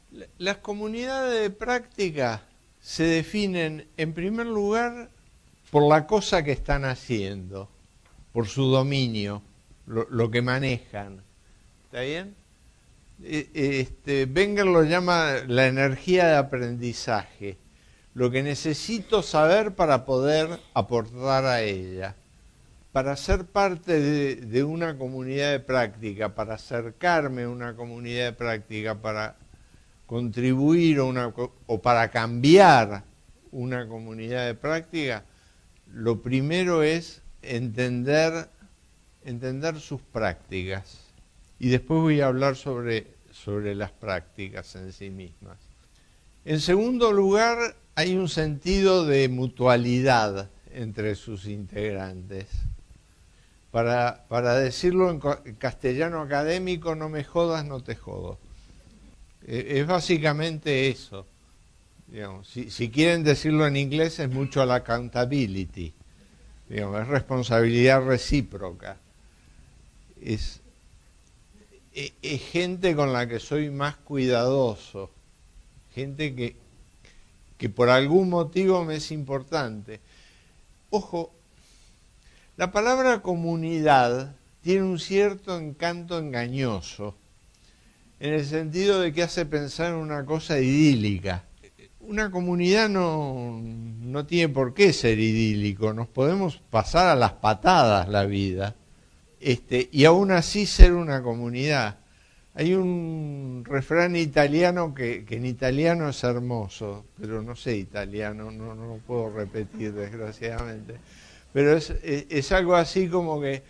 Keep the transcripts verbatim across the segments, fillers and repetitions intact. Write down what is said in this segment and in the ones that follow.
Las comunidades de práctica se definen, en primer lugar, por la cosa que están haciendo, por su dominio, lo, lo que manejan. ¿Está bien? Este, Wenger lo llama la energía de aprendizaje, lo que necesito saber para poder aportar a ella. Para ser parte de, de una comunidad de práctica, para acercarme a una comunidad de práctica, para contribuir a una, o para cambiar una comunidad de práctica, lo primero es entender, entender sus prácticas. Y después voy a hablar sobre, sobre las prácticas en sí mismas. En segundo lugar, hay un sentido de mutualidad entre sus integrantes. Para, para decirlo en castellano académico, no me jodas, no te jodo. Es básicamente eso. Digamos, si, si quieren decirlo en inglés, es mucho la accountability. Digamos, es responsabilidad recíproca. Es, es, es gente con la que soy más cuidadoso. Gente que, que por algún motivo me es importante. Ojo, la palabra comunidad tiene un cierto encanto engañoso, en el sentido de que hace pensar en una cosa idílica. Una comunidad no, no tiene por qué ser idílico, nos podemos pasar a las patadas la vida, este, y aún así ser una comunidad. Hay un refrán italiano que, que en italiano es hermoso, pero no sé italiano, no, no lo puedo repetir desgraciadamente. Pero es, es, es algo así como que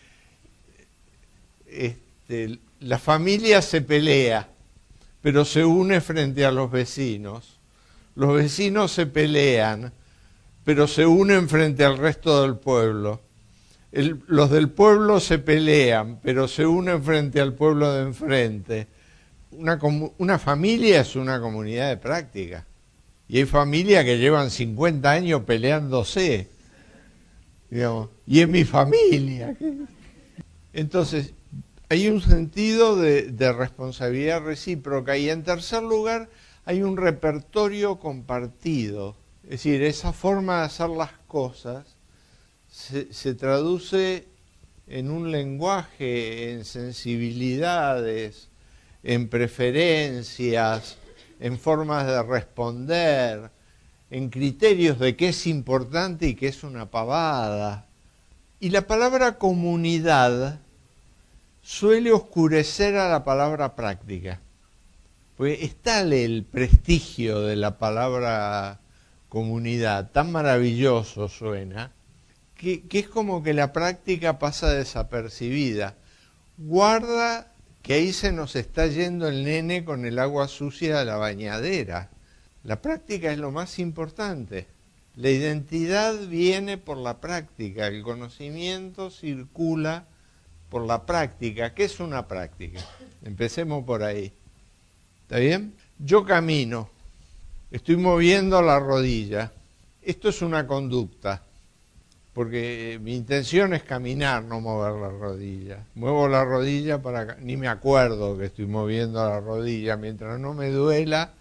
este, la familia se pelea, pero se une frente a los vecinos. Los vecinos se pelean, pero se unen frente al resto del pueblo. El, los del pueblo se pelean, pero se unen frente al pueblo de enfrente. Una, una familia es una comunidad de práctica. Y hay familias que llevan cincuenta años peleándose. Digamos, y es mi familia. Entonces, hay un sentido de, de responsabilidad recíproca. Y en tercer lugar, hay un repertorio compartido. Es decir, esa forma de hacer las cosas se, se traduce en un lenguaje, en sensibilidades, en preferencias, en formas de responder, en criterios de qué es importante y qué es una pavada. Y la palabra comunidad suele oscurecer a la palabra práctica. Porque es tal el prestigio de la palabra comunidad, tan maravilloso suena, que, que es como que la práctica pasa desapercibida. Guarda que ahí se nos está yendo el nene con el agua sucia de la bañadera. La práctica es lo más importante. La identidad viene por la práctica, el conocimiento circula por la práctica. ¿Qué es una práctica? Empecemos por ahí. ¿Está bien? Yo camino, estoy moviendo la rodilla. Esto es una conducta, porque mi intención es caminar, no mover la rodilla. Muevo la rodilla para... ni me acuerdo que estoy moviendo la rodilla, mientras no me duela.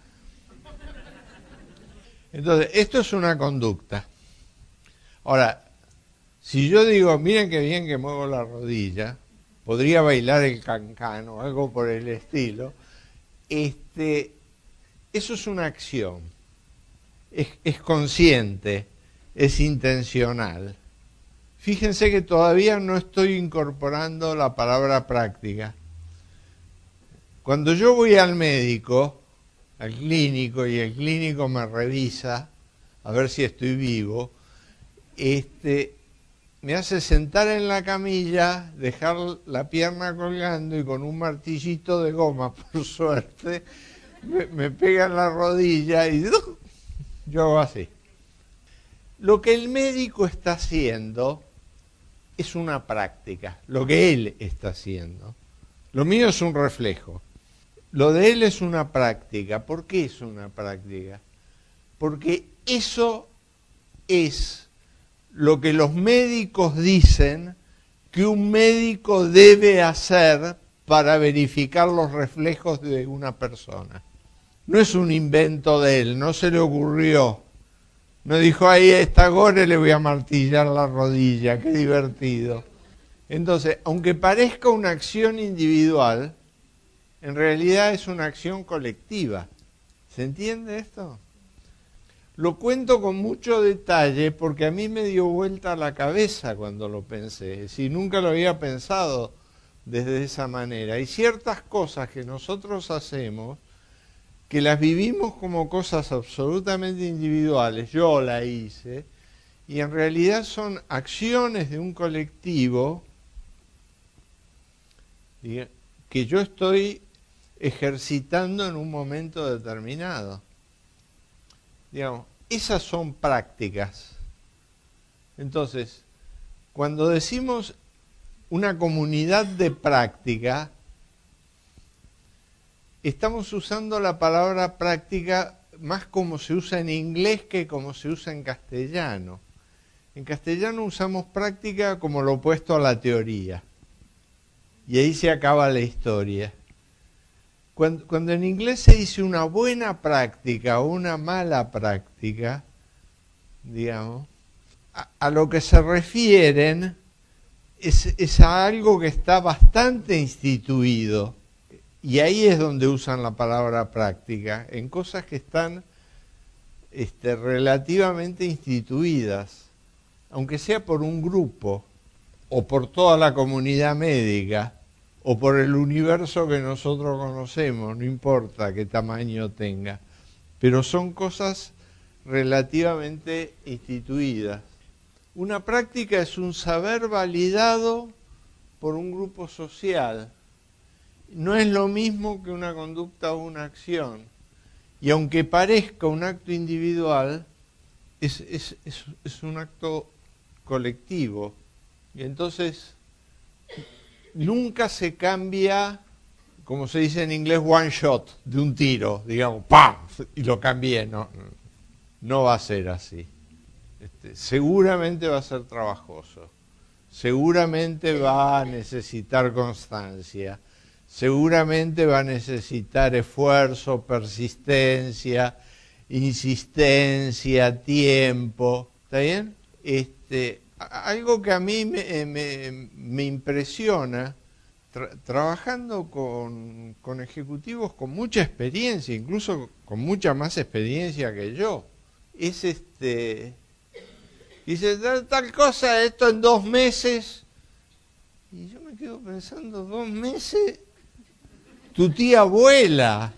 Entonces, esto es una conducta. Ahora, si yo digo, miren qué bien que muevo la rodilla, podría bailar el cancán o algo por el estilo, este, eso es una acción, es, es consciente, es intencional. Fíjense que todavía no estoy incorporando la palabra práctica. Cuando yo voy al médico, al clínico, y el clínico me revisa a ver si estoy vivo, este, me hace sentar en la camilla, dejar la pierna colgando y con un martillito de goma, por suerte, me, me pega en la rodilla y ¡uh! Yo hago así. Lo que el médico está haciendo es una práctica, lo que él está haciendo. Lo mío es un reflejo. Lo de él es una práctica. ¿Por qué es una práctica? Porque eso es lo que los médicos dicen que un médico debe hacer para verificar los reflejos de una persona. no es un invento de él, no se le ocurrió. No dijo, ahí está Gore, le voy a martillar la rodilla, qué divertido. Entonces, aunque parezca una acción individual, en realidad es una acción colectiva. ¿Se entiende esto? Lo cuento con mucho detalle porque a mí me dio vuelta la cabeza cuando lo pensé. Es decir, nunca lo había pensado desde esa manera. Hay ciertas cosas que nosotros hacemos que las vivimos como cosas absolutamente individuales. Yo la hice. Y en realidad son acciones de un colectivo que yo estoy ejercitando en un momento determinado. Digamos, esas son prácticas. Entonces, cuando decimos una comunidad de práctica, estamos usando la palabra práctica más como se usa en inglés que como se usa en castellano. En castellano usamos práctica como lo opuesto a la teoría. Y ahí se acaba la historia. Cuando, cuando en inglés se dice una buena práctica o una mala práctica, digamos, a, a lo que se refieren es, es a algo que está bastante instituido. Y ahí es donde usan la palabra práctica, en cosas que están este, relativamente instituidas, aunque sea por un grupo o por toda la comunidad médica, o por el universo que nosotros conocemos, no importa qué tamaño tenga, pero son cosas relativamente instituidas. Una práctica es un saber validado por un grupo social. No es lo mismo que una conducta o una acción. Y aunque parezca un acto individual, es, es, es, es un acto colectivo. Y entonces nunca se cambia, como se dice en inglés, one shot, de un tiro, digamos, ¡pam! Y lo cambié. No, no va a ser así. Este, seguramente va a ser trabajoso. Seguramente va a necesitar constancia. Seguramente va a necesitar esfuerzo, persistencia, insistencia, tiempo. ¿Está bien? Este... Algo que a mí me, me, me impresiona, tra trabajando con, con ejecutivos con mucha experiencia, incluso con mucha más experiencia que yo, es este, dice tal, tal cosa, esto en dos meses, y yo me quedo pensando, dos meses, tu tía abuela,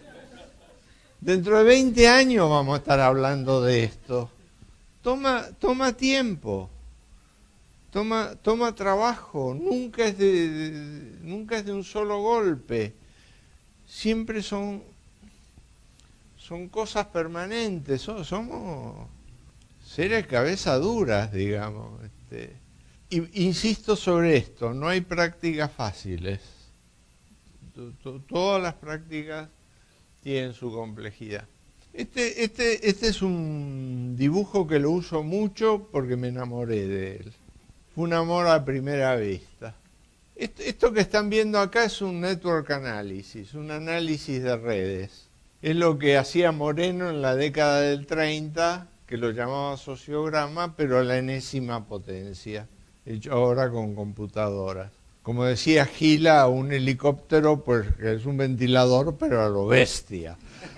dentro de veinte años vamos a estar hablando de esto, toma, toma tiempo. Toma, toma trabajo, nunca es de, de, nunca es de un solo golpe, siempre son, son cosas permanentes, so, somos seres cabeza duras, digamos. Este, y, insisto sobre esto, no hay prácticas fáciles, t -t todas las prácticas tienen su complejidad. Este, este, este es un dibujo que lo uso mucho porque me enamoré de él. Fue un amor a primera vista. Esto, esto que están viendo acá es un network analysis, un análisis de redes. Es lo que hacía Moreno en la década del treinta, que lo llamaba sociograma, pero a la enésima potencia, hecho ahora con computadoras. Como decía Gila, un helicóptero, pues es un ventilador, pero a lo bestia.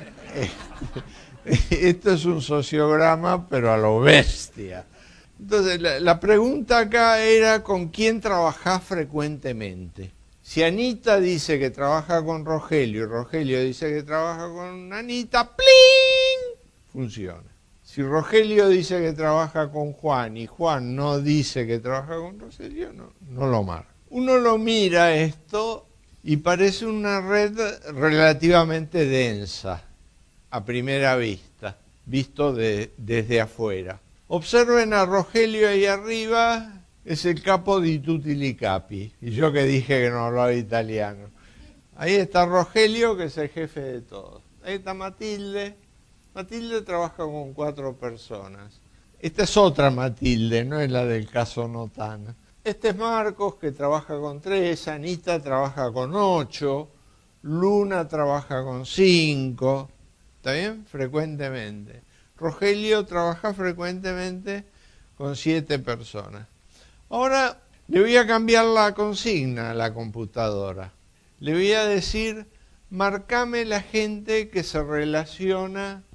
Esto es un sociograma, pero a lo bestia. Entonces, la, la pregunta acá era con quién trabajás frecuentemente. Si Anita dice que trabaja con Rogelio y Rogelio dice que trabaja con Anita, ¡pling!, funciona. Si Rogelio dice que trabaja con Juan y Juan no dice que trabaja con Rogelio, no, no lo marca. Uno lo mira esto y parece una red relativamente densa a primera vista, visto de, desde afuera. Observen a Rogelio ahí arriba, es el capo di tutti li capi, y yo que dije que no hablaba italiano. Ahí está Rogelio, que es el jefe de todos. Ahí está Matilde. Matilde trabaja con cuatro personas. Esta es otra Matilde, no es la del caso Notana. Este es Marcos, que trabaja con tres, Anita trabaja con ocho, Luna trabaja con cinco. ¿Está bien? Frecuentemente. Rogelio trabaja frecuentemente con siete personas. Ahora le voy a cambiar la consigna a la computadora. Le voy a decir, marcame la gente que se relaciona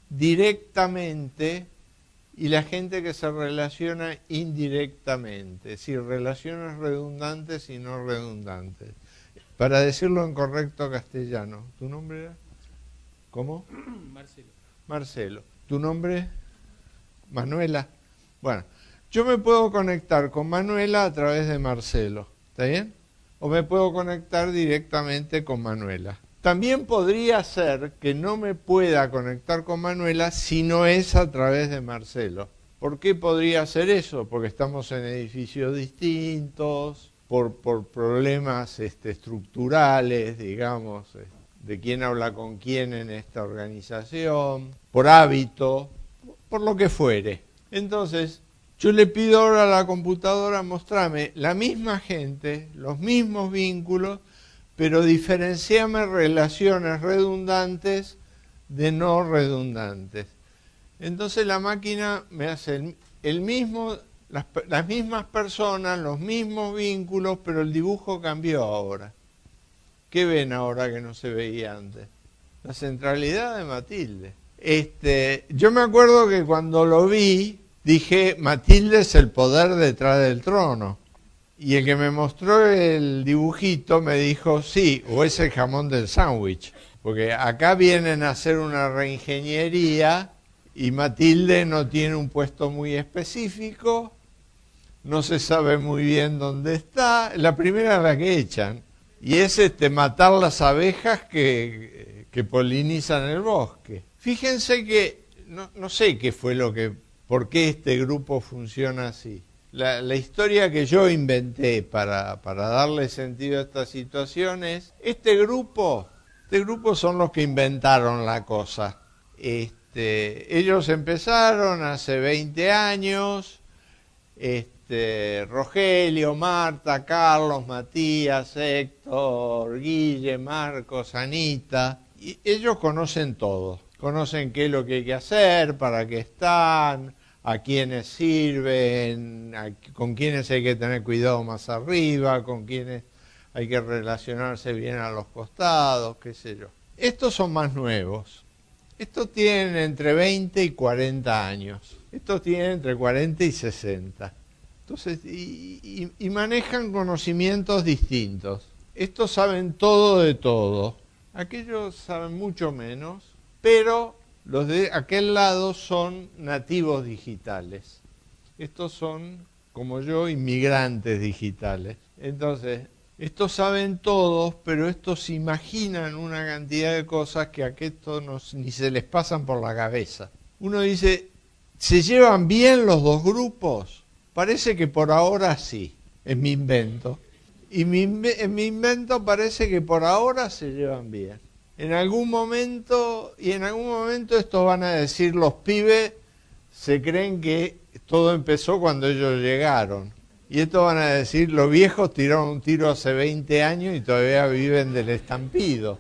directamente y la gente que se relaciona indirectamente, es decir, relaciones redundantes y no redundantes. Para decirlo en correcto castellano, ¿tu nombre era? ¿Cómo? Marcelo. Marcelo. ¿Tu nombre? Manuela. Bueno, yo me puedo conectar con Manuela a través de Marcelo, ¿está bien? O me puedo conectar directamente con Manuela. También podría ser que no me pueda conectar con Manuela si no es a través de Marcelo. ¿Por qué podría ser eso? Porque estamos en edificios distintos, por, por problemas este, estructurales, digamos, de quién habla con quién en esta organización, por hábito, por lo que fuere. Entonces, yo le pido ahora a la computadora mostrarme la misma gente, los mismos vínculos, pero diferenciame relaciones redundantes de no redundantes. Entonces la máquina me hace el, el mismo, las, las mismas personas, los mismos vínculos, pero el dibujo cambió ahora. ¿Qué ven ahora que no se veía antes? La centralidad de Matilde. Este, yo me acuerdo que cuando lo vi, dije, Matilde es el poder detrás del trono. Y el que me mostró el dibujito me dijo, sí, o es el jamón del sándwich. Porque acá vienen a hacer una reingeniería y Matilde no tiene un puesto muy específico, no se sabe muy bien dónde está, la primera es la que echan. Y es este, matar las abejas que, que polinizan el bosque. Fíjense que, no, no sé qué fue lo que, por qué este grupo funciona así. La, la historia que yo inventé para, para darle sentido a esta situación es, este grupo, este grupo son los que inventaron la cosa. Este, ellos empezaron hace veinte años, este, Rogelio, Marta, Carlos, Matías, Héctor, Guille, Marcos, Anita, y ellos conocen todo, conocen qué es lo que hay que hacer, para qué están, a quiénes sirven, a, con quiénes hay que tener cuidado más arriba, con quiénes hay que relacionarse bien a los costados, qué sé yo. Estos son más nuevos. Estos tienen entre veinte y cuarenta años. Estos tienen entre cuarenta y sesenta. Entonces, y, y, y manejan conocimientos distintos. Estos saben todo de todo. Aquellos saben mucho menos, pero los de aquel lado son nativos digitales. Estos son, como yo, inmigrantes digitales. Entonces, estos saben todos, pero estos imaginan una cantidad de cosas que a estos no, ni se les pasan por la cabeza. Uno dice, ¿se llevan bien los dos grupos? Parece que por ahora sí, es mi invento. Y mi, en mi invento parece que por ahora se llevan bien. En algún momento, y en algún momento estos van a decir, los pibes se creen que todo empezó cuando ellos llegaron. Y estos van a decir, los viejos tiraron un tiro hace veinte años y todavía viven del estampido.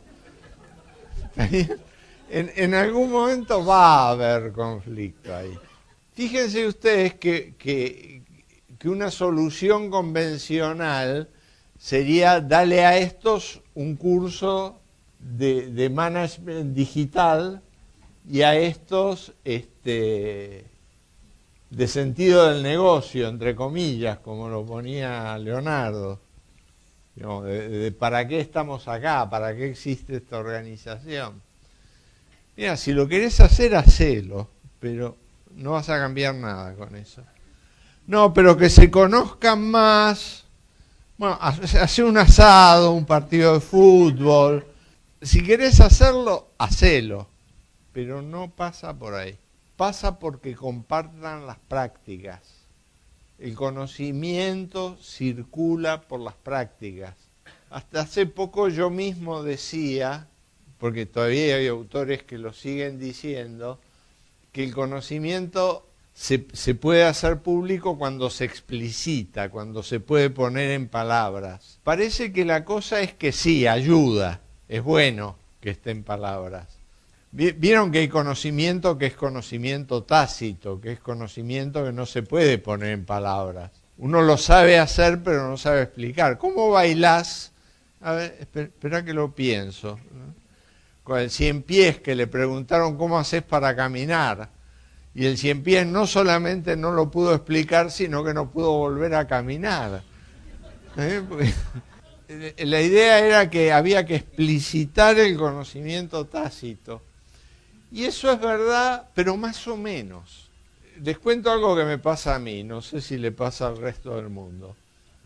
En, en algún momento va a haber conflicto ahí. Fíjense ustedes que, que, que una solución convencional sería darle a estos un curso de, de management digital y a estos este, de sentido del negocio, entre comillas, como lo ponía Leonardo. Digamos, de, de para qué estamos acá, para qué existe esta organización. Mira, si lo querés hacer, hacelo, pero no vas a cambiar nada con eso. No, pero que se conozcan más. Bueno, hacer un asado, un partido de fútbol. Si querés hacerlo, hacelo. Pero no pasa por ahí. Pasa porque compartan las prácticas. El conocimiento circula por las prácticas. Hasta hace poco yo mismo decía, porque todavía hay autores que lo siguen diciendo, que el conocimiento se, se puede hacer público cuando se explicita, cuando se puede poner en palabras. Parece que la cosa es que sí, ayuda, es bueno que esté en palabras. Vieron que hay conocimiento que es conocimiento tácito, que es conocimiento que no se puede poner en palabras. Uno lo sabe hacer, pero no sabe explicar. ¿Cómo bailás? A ver, espera que lo pienso. Con el cien pies que le preguntaron cómo haces para caminar. Y el cien pies no solamente no lo pudo explicar, sino que no pudo volver a caminar. ¿Eh? Porque la idea era que había que explicitar el conocimiento tácito. Y eso es verdad, pero más o menos. Les cuento algo que me pasa a mí, no sé si le pasa al resto del mundo.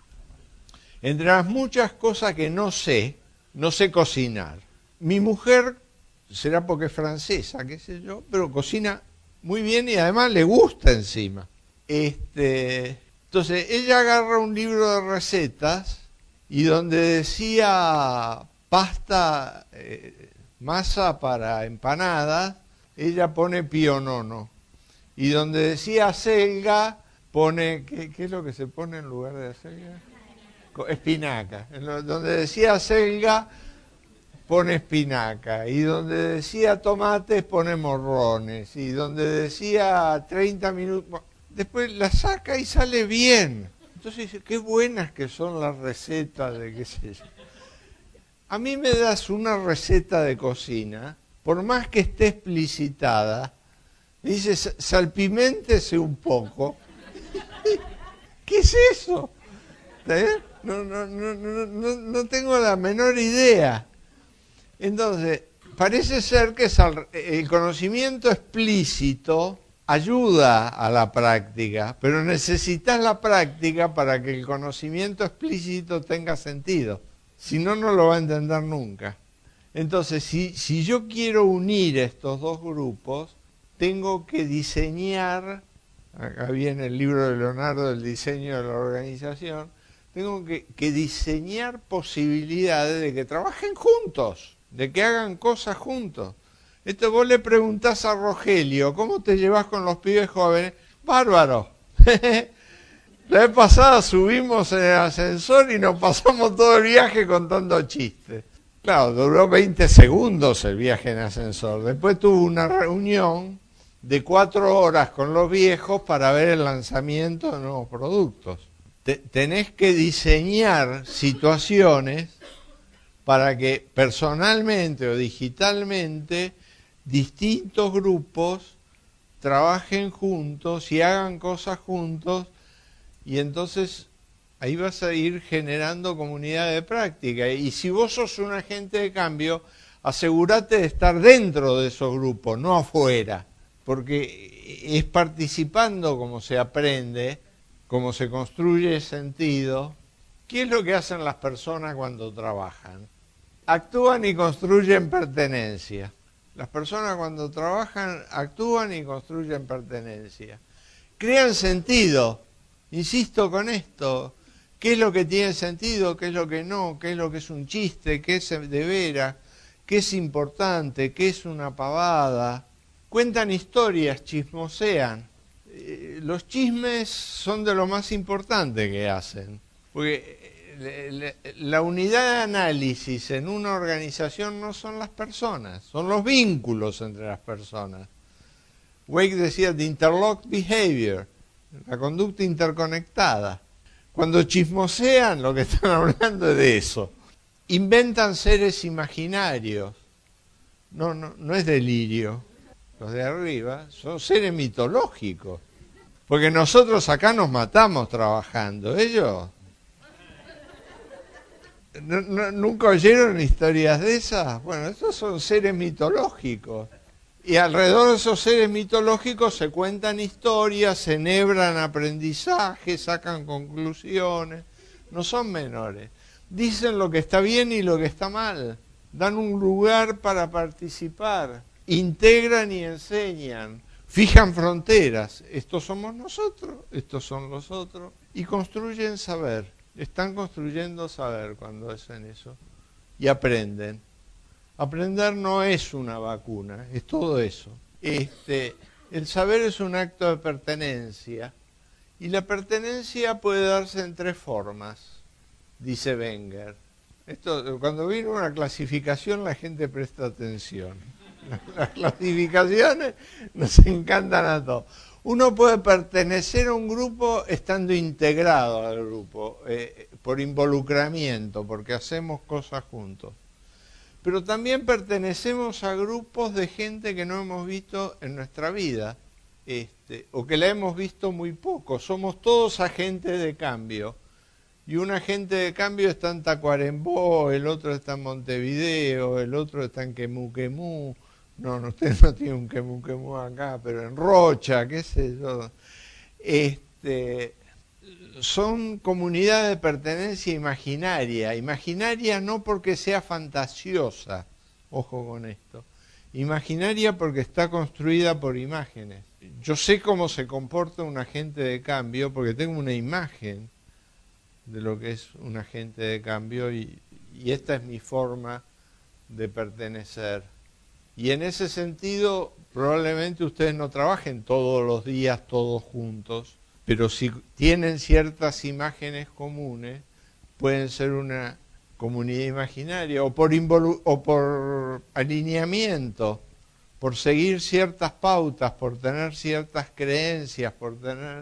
Entre las muchas cosas que no sé, no sé cocinar. Mi mujer, será porque es francesa, qué sé yo, pero cocina muy bien y además le gusta encima. Este, entonces, ella agarra un libro de recetas y donde decía pasta... Eh, masa para empanadas, ella pone pionono. Y donde decía acelga, pone, ¿qué, qué es lo que se pone en lugar de acelga? Espinaca. Donde decía acelga, pone espinaca. Y donde decía tomates, pone morrones. Y donde decía treinta minutos, después la saca y sale bien. Entonces dice, qué buenas que son las recetas de qué sé yo. A mí me das una receta de cocina, por más que esté explicitada, me dices, salpiméntese un poco. ¿Qué es eso? ¿Eh? No, no, no, no, no, no tengo la menor idea. Entonces, parece ser que el conocimiento explícito ayuda a la práctica, pero necesitas la práctica para que el conocimiento explícito tenga sentido. Si no, no lo va a entender nunca. Entonces, si, si yo quiero unir estos dos grupos, tengo que diseñar, acá viene el libro de Leonardo, el diseño de la organización, tengo que, que diseñar posibilidades de que trabajen juntos, de que hagan cosas juntos. Esto vos le preguntás a Rogelio, ¿cómo te llevas con los pibes jóvenes? Bárbaro. La vez pasada subimos en el ascensor y nos pasamos todo el viaje contando chistes. Claro, duró veinte segundos el viaje en ascensor. Después tuvo una reunión de cuatro horas con los viejos para ver el lanzamiento de nuevos productos. Te, tenés que diseñar situaciones para que personalmente o digitalmente distintos grupos trabajen juntos y hagan cosas juntos. Y entonces ahí vas a ir generando comunidad de práctica. Y si vos sos un agente de cambio, asegúrate de estar dentro de esos grupos, no afuera. Porque es participando como se aprende, como se construye sentido. ¿Qué es lo que hacen las personas cuando trabajan? Actúan y construyen pertenencia. Las personas cuando trabajan actúan y construyen pertenencia. Crean sentido. Insisto con esto, ¿qué es lo que tiene sentido? ¿Qué es lo que no? ¿Qué es lo que es un chiste? ¿Qué es de veras? ¿Qué es importante? ¿Qué es una pavada? Cuentan historias, chismosean. Eh, los chismes son de lo más importante que hacen, porque la unidad de análisis en una organización no son las personas, son los vínculos entre las personas. Wake decía, the interlocked behavior, la conducta interconectada. Cuando chismosean, lo que están hablando es de eso. Inventan seres imaginarios. No, no, no es delirio. Los de arriba son seres mitológicos. Porque nosotros acá nos matamos trabajando. Ellos... ¿No, no, ¿Nunca oyeron historias de esas? Bueno, estos son seres mitológicos. Y alrededor de esos seres mitológicos se cuentan historias, se enhebran aprendizajes, sacan conclusiones. No son menores. Dicen lo que está bien y lo que está mal. Dan un lugar para participar. Integran y enseñan. Fijan fronteras. Estos somos nosotros, estos son los otros. Y construyen saber. Están construyendo saber cuando hacen eso. Y aprenden. Aprender no es una vacuna, es todo eso. Este, el saber es un acto de pertenencia. Y la pertenencia puede darse en tres formas, dice Wenger. Esto, cuando viene una clasificación la gente presta atención. Las clasificaciones nos encantan a todos. Uno puede pertenecer a un grupo estando integrado al grupo, eh, por involucramiento, porque hacemos cosas juntos. Pero también pertenecemos a grupos de gente que no hemos visto en nuestra vida, este, o que la hemos visto muy poco. Somos todos agentes de cambio. Y un agente de cambio está en Tacuarembó, el otro está en Montevideo, el otro está en Quemú-Quemú. No, no, usted no tiene un Quemú-Quemú acá, pero en Rocha, qué sé yo. Este, son comunidades de pertenencia imaginaria. Imaginaria no porque sea fantasiosa, ojo con esto. Imaginaria porque está construida por imágenes. Yo sé cómo se comporta un agente de cambio porque tengo una imagen de lo que es un agente de cambio y, y esta es mi forma de pertenecer. Y en ese sentido, probablemente ustedes no trabajen todos los días, todos juntos, pero si tienen ciertas imágenes comunes, pueden ser una comunidad imaginaria, o por, involu o por alineamiento, por seguir ciertas pautas, por tener ciertas creencias, por tener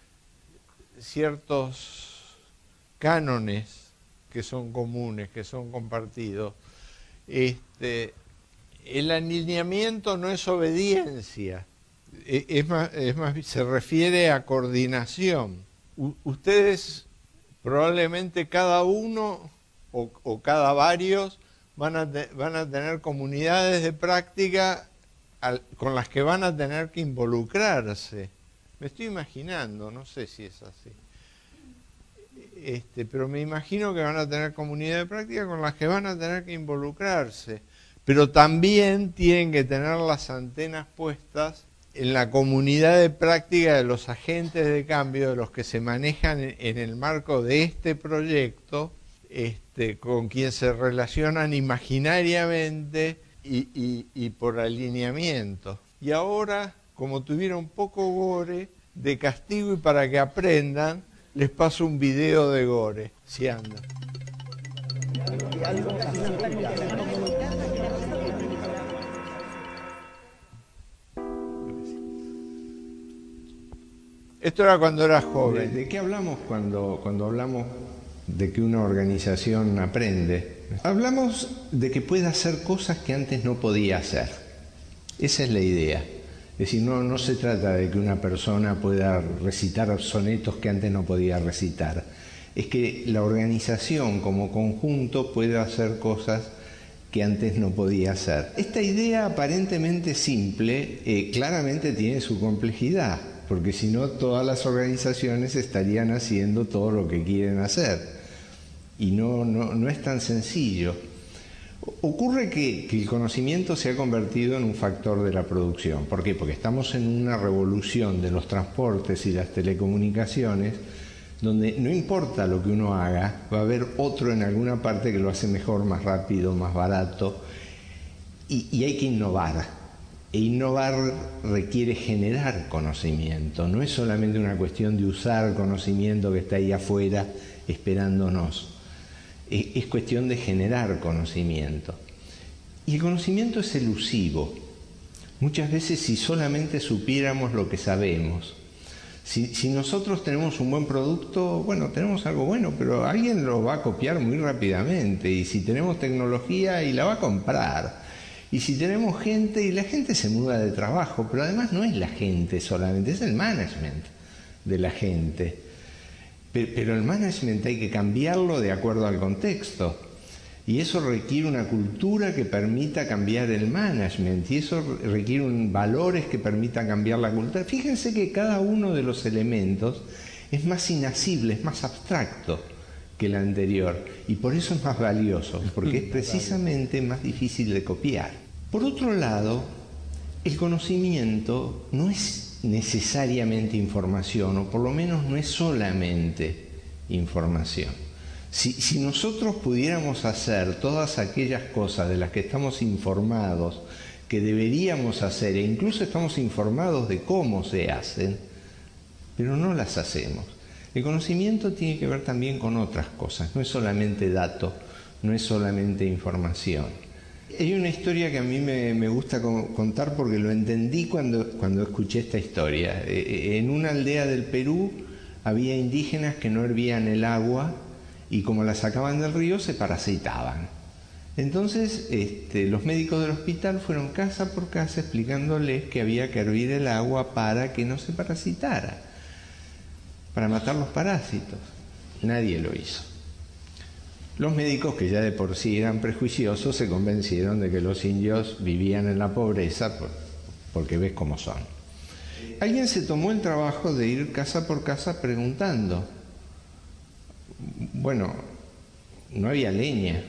ciertos cánones que son comunes, que son compartidos. Este, el alineamiento no es obediencia, es más, es más, se refiere a coordinación. U ustedes probablemente cada uno o, o cada varios van a, te, van a tener comunidades de práctica al, con las que van a tener que involucrarse. Me estoy imaginando, no sé si es así. Este, pero me imagino que van a tener comunidades de práctica con las que van a tener que involucrarse. Pero también tienen que tener las antenas puestas en la comunidad de práctica de los agentes de cambio, de los que se manejan en el marco de este proyecto, este, con quien se relacionan imaginariamente y, y, y por alineamiento. Y ahora, como tuvieron poco gore, de castigo y para que aprendan, les paso un video de gore, si anda. Esto era cuando era joven. ¿De qué hablamos cuando, cuando hablamos de que una organización aprende? Hablamos de que puede hacer cosas que antes no podía hacer. Esa es la idea. Es decir, no, no se trata de que una persona pueda recitar sonetos que antes no podía recitar. Es que la organización como conjunto puede hacer cosas que antes no podía hacer. Esta idea aparentemente simple eh, claramente tiene su complejidad, porque si no todas las organizaciones estarían haciendo todo lo que quieren hacer. Y no, no, no es tan sencillo. Ocurre que, que el conocimiento se ha convertido en un factor de la producción. ¿Por qué? Porque estamos en una revolución de los transportes y las telecomunicaciones, donde no importa lo que uno haga, va a haber otro en alguna parte que lo hace mejor, más rápido, más barato, y, y hay que innovar. E innovar requiere generar conocimiento, no es solamente una cuestión de usar conocimiento que está ahí afuera esperándonos. Es cuestión de generar conocimiento. Y el conocimiento es elusivo. Muchas veces si solamente supiéramos lo que sabemos, si, si nosotros tenemos un buen producto, bueno, tenemos algo bueno, pero alguien lo va a copiar muy rápidamente. Y si tenemos tecnología, y la va a comprar. Y si tenemos gente, y la gente se muda de trabajo, pero además no es la gente solamente, es el management de la gente. Pero el management hay que cambiarlo de acuerdo al contexto. Y eso requiere una cultura que permita cambiar el management. Y eso requiere un, valores que permitan cambiar la cultura. Fíjense que cada uno de los elementos es más inasible, es más abstracto que el anterior. Y por eso es más valioso, porque es precisamente más difícil de copiar. Por otro lado, el conocimiento no es necesariamente información, o por lo menos no es solamente información. Si, si nosotros pudiéramos hacer todas aquellas cosas de las que estamos informados, que deberíamos hacer, e incluso estamos informados de cómo se hacen, pero no las hacemos. El conocimiento tiene que ver también con otras cosas, no es solamente dato, no es solamente información. Hay una historia que a mí me, me gusta contar porque lo entendí cuando, cuando escuché esta historia. En una aldea del Perú había indígenas que no hervían el agua y como la sacaban del río se parasitaban. Entonces este, los médicos del hospital fueron casa por casa explicándoles que había que hervir el agua para que no se parasitara, para matar los parásitos. Nadie lo hizo. Los médicos, que ya de por sí eran prejuiciosos, se convencieron de que los indios vivían en la pobreza por, porque ves cómo son. Alguien se tomó el trabajo de ir casa por casa preguntando. Bueno, no había leña.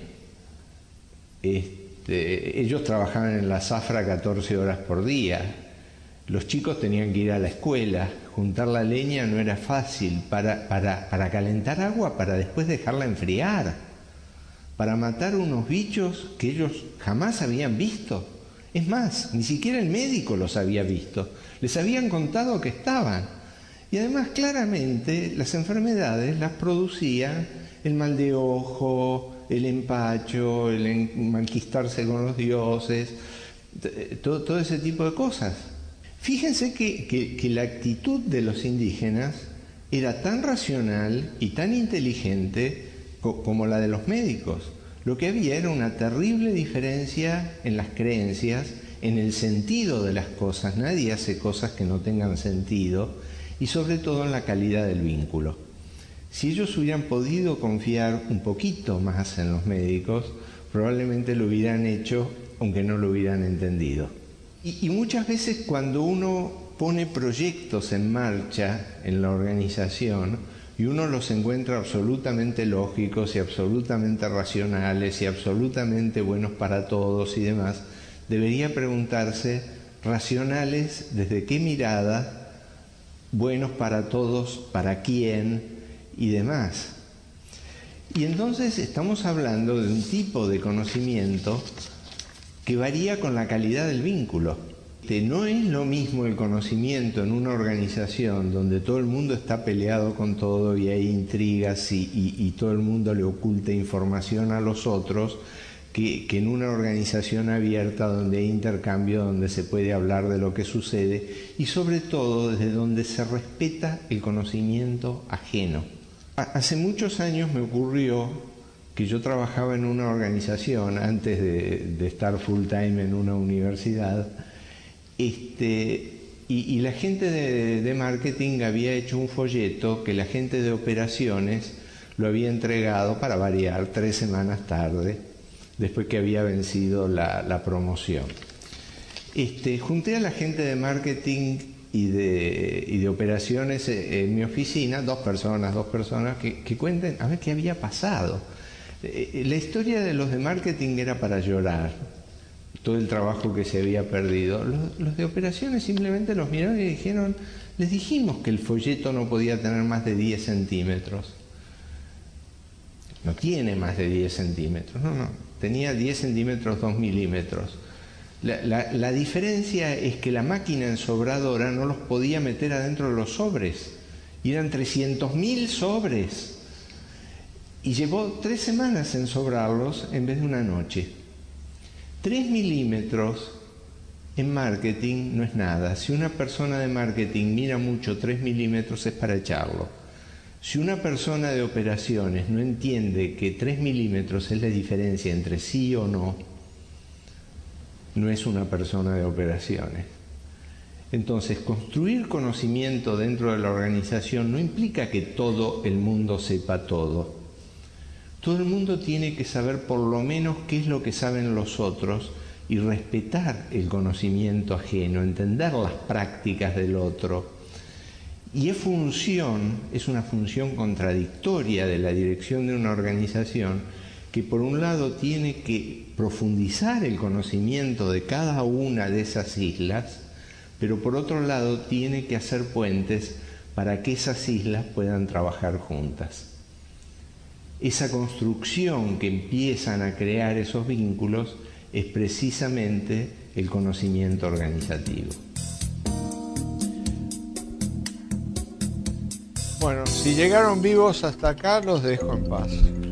Este, ellos trabajaban en la zafra catorce horas por día. Los chicos tenían que ir a la escuela. Juntar la leña no era fácil. Para, para, para calentar agua, para después dejarla enfriar. Para matar unos bichos que ellos jamás habían visto. Es más, ni siquiera el médico los había visto. Les habían contado que estaban. Y además, claramente, las enfermedades las producían el mal de ojo, el empacho, el enquistarse con los dioses, todo, todo ese tipo de cosas. Fíjense que, que, que la actitud de los indígenas era tan racional y tan inteligente como la de los médicos. Lo que había era una terrible diferencia en las creencias, en el sentido de las cosas. Nadie hace cosas que no tengan sentido, y sobre todo en la calidad del vínculo. Si ellos hubieran podido confiar un poquito más en los médicos, probablemente lo hubieran hecho, aunque no lo hubieran entendido. Y, y muchas veces cuando uno pone proyectos en marcha en la organización, y uno los encuentra absolutamente lógicos y absolutamente racionales y absolutamente buenos para todos y demás, debería preguntarse, racionales, ¿desde qué mirada? Buenos para todos, ¿para quién? Y demás. Y entonces estamos hablando de un tipo de conocimiento que varía con la calidad del vínculo. No es lo mismo el conocimiento en una organización donde todo el mundo está peleado con todo y hay intrigas y, y, y todo el mundo le oculta información a los otros, que, que en una organización abierta donde hay intercambio, donde se puede hablar de lo que sucede y sobre todo desde donde se respeta el conocimiento ajeno. Hace muchos años me ocurrió que yo trabajaba en una organización antes de, de estar full time en una universidad. Este, y, y la gente de, de marketing había hecho un folleto que la gente de operaciones lo había entregado, para variar, tres semanas tarde, después que había vencido la, la promoción. Este, junté a la gente de marketing y de, y de operaciones en mi oficina, dos personas, dos personas que, que cuenten a ver qué había pasado. La historia de los de marketing era para llorar. Todo el trabajo que se había perdido. Los, los de operaciones simplemente los miraron y dijeron, les dijimos que el folleto no podía tener más de diez centímetros. No tiene más de diez centímetros, no, no, tenía diez centímetros, dos milímetros. La, la, la diferencia es que la máquina ensobradora no los podía meter adentro de los sobres. Y eran trescientos mil sobres. Y llevó tres semanas ensobrarlos en vez de una noche. Tres milímetros en marketing no es nada. Si una persona de marketing mira mucho tres milímetros es para echarlo. Si una persona de operaciones no entiende que tres milímetros es la diferencia entre sí o no, no es una persona de operaciones. Entonces, construir conocimiento dentro de la organización no implica que todo el mundo sepa todo. Todo el mundo tiene que saber por lo menos qué es lo que saben los otros y respetar el conocimiento ajeno, entender las prácticas del otro. Y es función, es una función contradictoria de la dirección de una organización que por un lado tiene que profundizar el conocimiento de cada una de esas islas, pero por otro lado tiene que hacer puentes para que esas islas puedan trabajar juntas. Esa construcción que empiezan a crear esos vínculos es precisamente el conocimiento organizativo. Bueno, si llegaron vivos hasta acá, los dejo en paz.